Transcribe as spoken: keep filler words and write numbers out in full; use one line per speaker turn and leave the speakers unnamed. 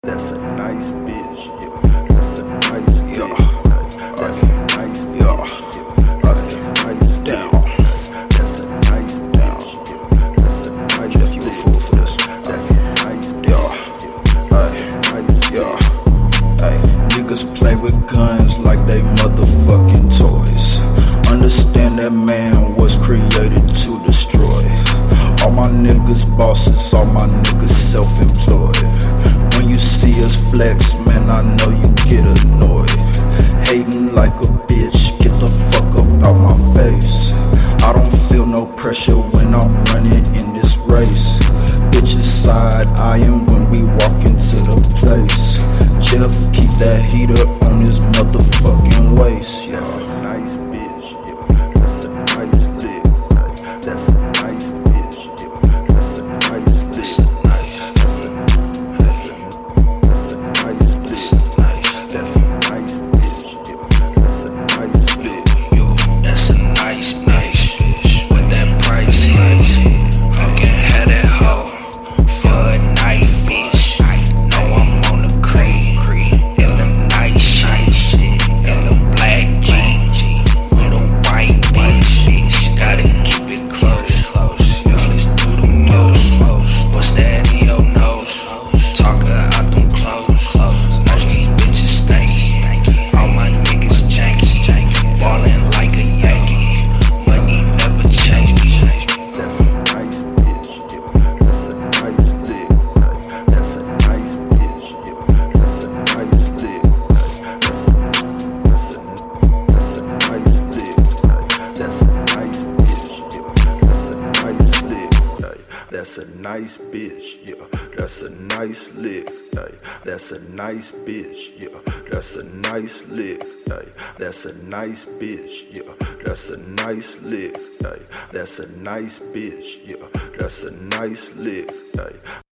That's a nice bitch, yeah. That's a nice bitch, yeah. That's a nice bitch, yeah. That's a nice
Damn.
That's a nice bitch, yeah. That's a nice
Jeff, you a fool for this.
That's a nice
Yeah. Hey. Yeah. Hey. Niggas play with guns like they motherfucking toys. Understand that man was created to destroy. All my niggas bosses, all my niggas self-employed. When you see us flex, man, I know you get annoyed. Hating like a bitch, get the fuck up out my face. I don't feel no pressure when I'm running in this race. Bitches side eyeing when we walk into the place. Jeff, keep that heater on his motherfucking waist, yeah.
That's a nice bitch, yeah. That's a nice lick, yeah. That's a nice bitch, yeah. That's a nice lick. That's a nice, that's a, that's a, that's a nice lick. That's a nice bitch, yeah. That's a nice lick.
Yo, that's a nice bitch. With that price hit, I can have that hoe for a night, bitch. Know I'm on the creek in them nice shit, in them black jeans with a white bitch. Gotta keep it close. If let's do the most, what's that in your nose? Talker out them clothes. Most these bitches stanky. All my niggas janky. Ballin' like a Yankee. Money never change me.
That's a nice bitch, yeah. That's a nice lick, yeah. That's a nice bitch, yeah. That's a nice lick, yeah. That's a, that's a, that's a nice lick, yeah. That's a nice bitch, yeah. That's a nice lick, yeah. That's a nice bitch, yeah. That's a nice lick, yeah. That's a nice bitch, yeah. That's a nice lick, yeah. That's a nice bitch, yeah. That's a nice lick, yeah. That's a nice bitch, yeah. That's a nice lick, yeah.